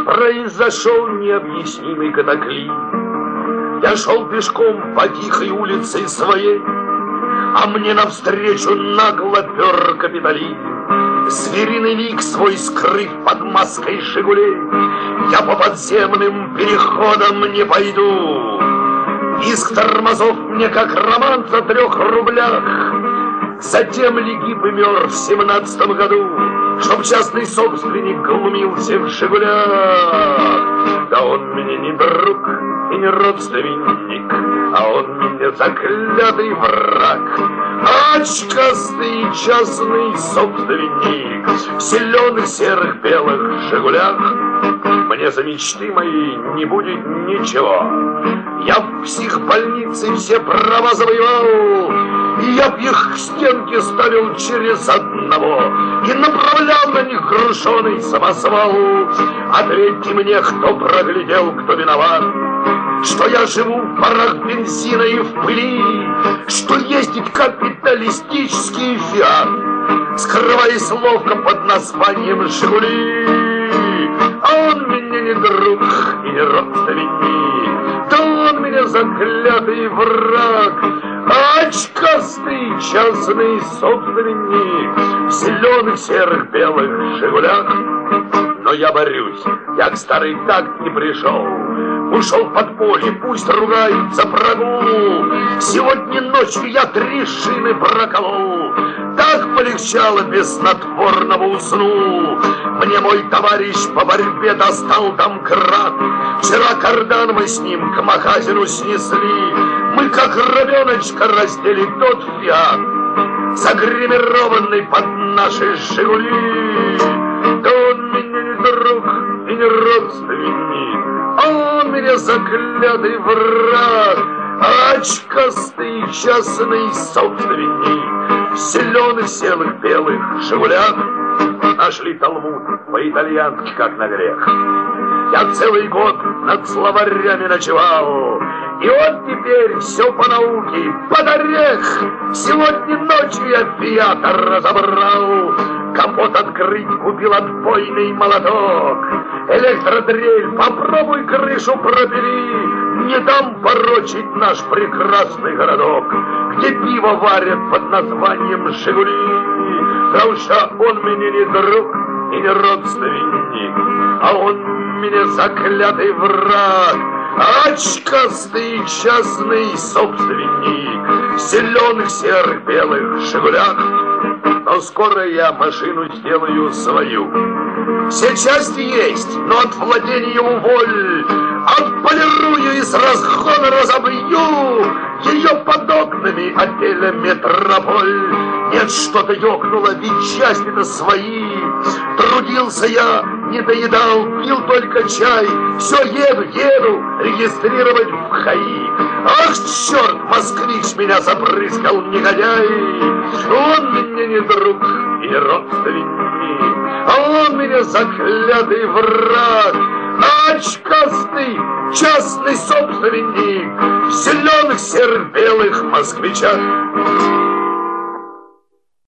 произошел необъяснимый катаклизм. Я шел пешком по тихой улице своей, а мне навстречу нагло пер капитализм. Звериный лик свой скрыв под маской «Жигулей», я по подземным переходам не пойду. Иск тормозов мне как роман за 3 рублях. Затем Легиб мер в 17-м году, чтоб частный собственник глумился в «Жигулях». Да он мне не друг и не родственник, а он мне заклятый враг. Очкастый частный собственник в зеленых, серых, белых «Жигулях». Мне за мечты мои не будет ничего. Я в психбольнице все права завоевал, и я б их к стенке ставил через одного и направлял на них грушеный самосвал. Ответьте мне, кто проглядел, кто виноват, что я живу в парах бензина и в пыли, что ездит капиталистический фиат, скрываясь ловко под названием «Жигули». А он мне не друг и не родственник, да он меня заклятый враг. Очкастый частный собственник в зеленых, серых, белых «Жигулях». Но я борюсь, я к старой такт не пришел. Ушел в подполье, пусть ругают за прогул. Сегодня ночью я 3 шины проколол. Так полегчало, без снотворного уснул. Мне мой товарищ по борьбе достал домкрат. Вчера кардан мы с ним к магазину снесли. Мы как ребеночка раздели тот фиат, загримированный под наши «Жигули». Да он мне не друг и не родственник, а он меня заклятый враг. Очкастый частный собственник в зеленых, серых, белых «Жигулях». Нашли Талмуд по-итальянски, как на грех. Я целый год над словарями ночевал, и вот теперь все по науке, под орех. Сегодня ночью я «Фиата» разобрал. Капот открыть, купил отбойный молоток. Электродрель, попробуй крышу пропили. Не дам порочить наш прекрасный городок, где пиво варят под названием «Жигули». Потому что он мне не друг и не родственник, а он мне заклятый враг. Очкастый частный собственник в зеленых, серых, белых «Жигулях». Но скоро я машину сделаю свою. Все части есть, но от владения уволь. Отполирую и с разгона разобью ее под окнами отеля «Метрополь». Нет, что-то ёкнуло, ведь части-то свои. Трудился я, не доедал, пил только чай. Все еду, регистрировать в ХАИ. Ах, черт, москвич меня запрыскал, негодяй. Он мне не друг и не родственник, а он меня заклятый враг. Очкастый частный собственник в зеленых, серых, белых москвичах.